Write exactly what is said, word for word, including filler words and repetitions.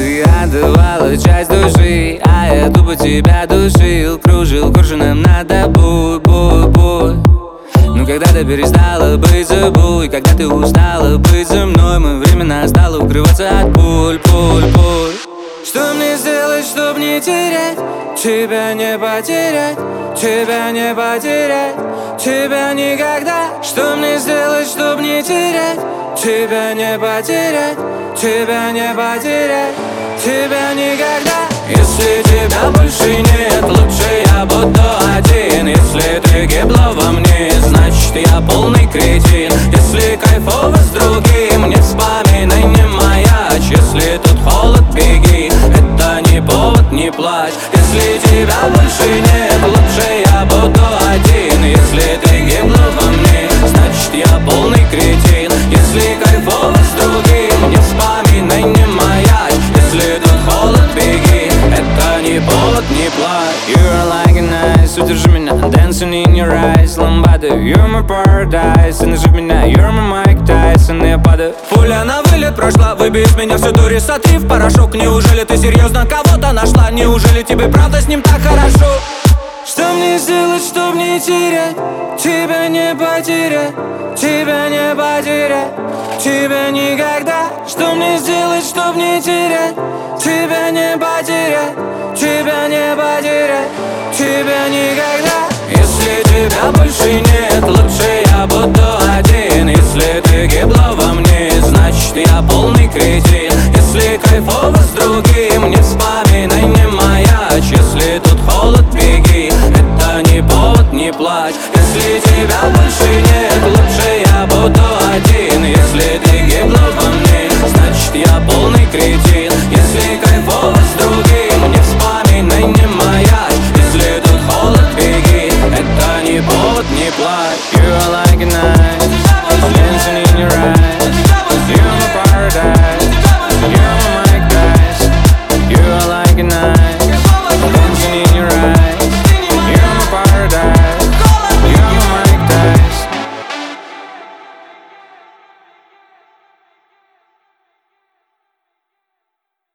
Ты отдавала часть души, а я тупо тебя душил. Кружил куршуном над тобой, бой, бой. Но когда ты перестала быть собой, когда ты устала быть со мной, мы временно стало укрываться от пуль, пуль, пуль. Что мне сделать, чтоб не терять? Тебя не потерять, тебя не потерять, тебя никогда. Что мне сделать, чтоб не терять? Тебя не потерять, тебя не потерять, тебя никогда. Если тебя больше нет, лучше я буду один. Если ты гибла во мне, значит я полный кретин. Если кайфово с другим, не вспоминай, не маячь. Если тут холод, беги, это не повод, не плачь. Если тебя больше нет, лучше я буду один. Если ты гибла во мне, значит я полный кретин. Если кайфово с другим, не вспоминай, не маячь. Если тут холод, беги, это не повод, не плачь. You're like an ice, удержи меня, dancing in your eyes. Ламбада, you're my paradise. И нажив меня, you're my Mike Tyson. И я падаю. Пуля на вылет прошла, выбей из меня всю дури, сотри в порошок. Неужели ты серьезно кого-то нашла? Неужели тебе правда с ним так хорошо? Что мне сделать, чтоб не терять? Тебя не потерять, тебя не потерять, тебя никогда. Что мне сделать, чтоб не терять? Тебя не потерять, тебя не потерять, тебя никогда. Если тебя больше нет, лучше я буду один. Если ты гибла во мне, значит я полный кретин. Если кайфово с другим, не вспоминай, не маячь. Если тут холод, беги, это не повод, не плачь. Если тебя больше нет, лучше я буду один. Если ты гибла во мне, значит я полный кретин. Если кайфово с другим, не вспоминай, не маячь. Если тут холод, беги, это не повод, не плачь. You're like an